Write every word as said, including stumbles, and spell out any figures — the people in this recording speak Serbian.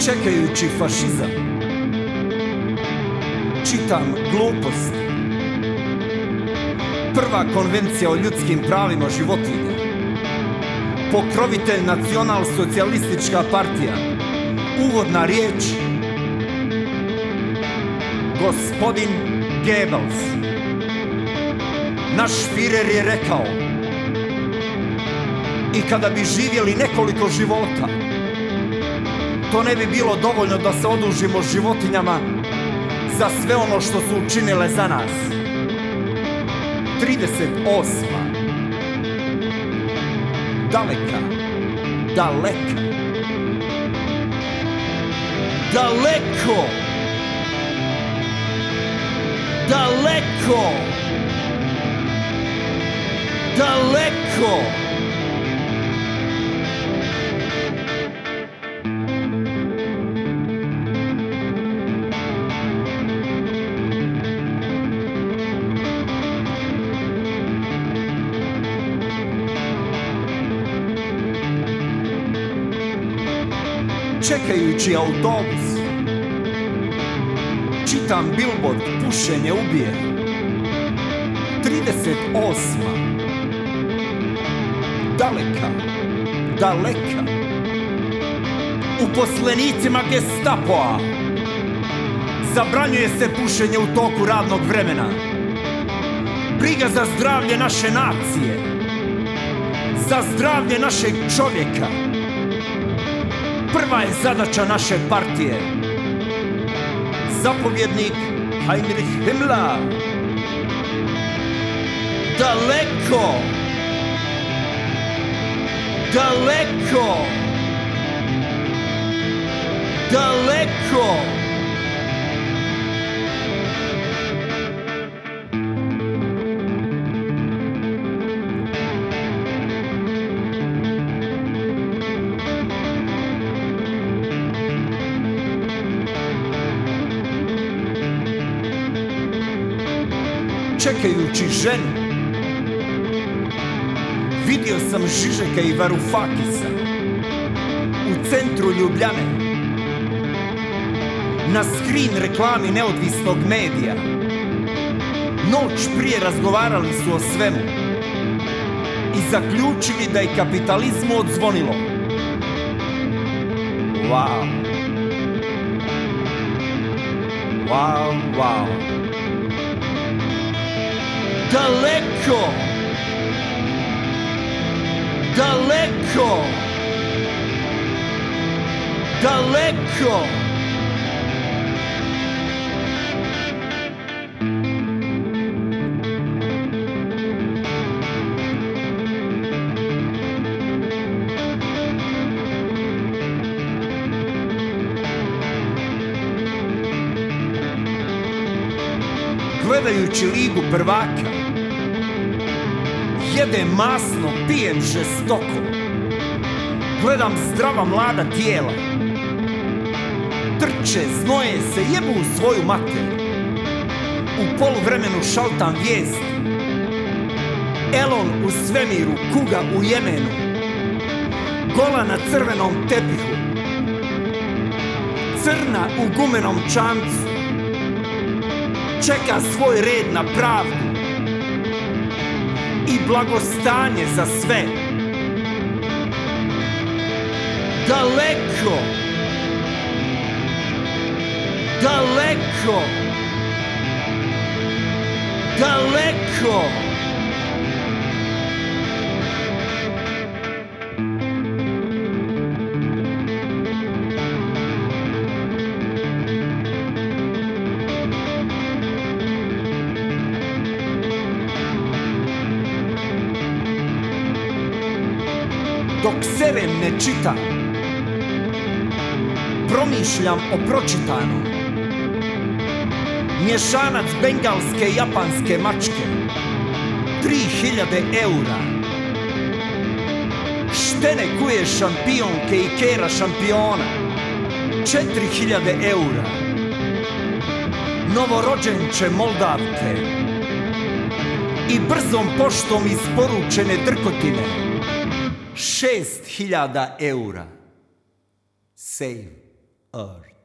Čekajući fašizam, čitam gluposti. Prva konvencija o ljudskim pravima životinja, pokrovitelj Nacional-socijalistička partija, uvodna riječ gospodin Goebbels. Naš Führer je rekao: i kada bi živjeli nekoliko života, to ne bi bilo dovoljno da se odužimo životinjama za sve ono što su učinile za nas. trideset osma Daleka, daleka, daleko, daleko, daleko. Čekajući autobus, čitam billboard pušenje ubije. trideset osma Daleka, daleka, uposlenicima Gestapoa zabranjuje se pušenje u toku radnog vremena. Briga za zdravlje naše nacije, za zdravlje našeg čovjeka, prva je zadaća naše partije. Zapovjednik Heinrich Himmler. Daleko, daleko, daleko. Čekajući ženu, vidio sam Žižeka i Varufakisa u centru Ljubljane. Na skrin reklami neodvisnog medija. Noć prije razgovarali su o svemu i zaključili da je kapitalizmu odzvonilo. Wow. Wow, wow. Daleko, daleko, daleko. Gledajući Ligu prvaka, jedem masno, pijem žestoko. Gledam zdrava mlada tijela, trče, znoje se, jebu u svoju mater. U poluvremenu šaltam vijest: Elon u svemiru, kuga u Jemenu, gola na crvenom tepihu, crna u gumenom čamcu, čeka svoj red na pravdu i blagostanje za sve. Daleko, daleko, daleko. Dok serem ne čitam, promišljam o pročitanom. Mješanac bengalske i japanske mačke, tri hiljade eura. Štene kuje šampionke i kera šampiona, četiri hiljade eura. Novorođenče Moldavke i brzom poštom isporučene drkotine, šest hiljada eura. Save. Earth.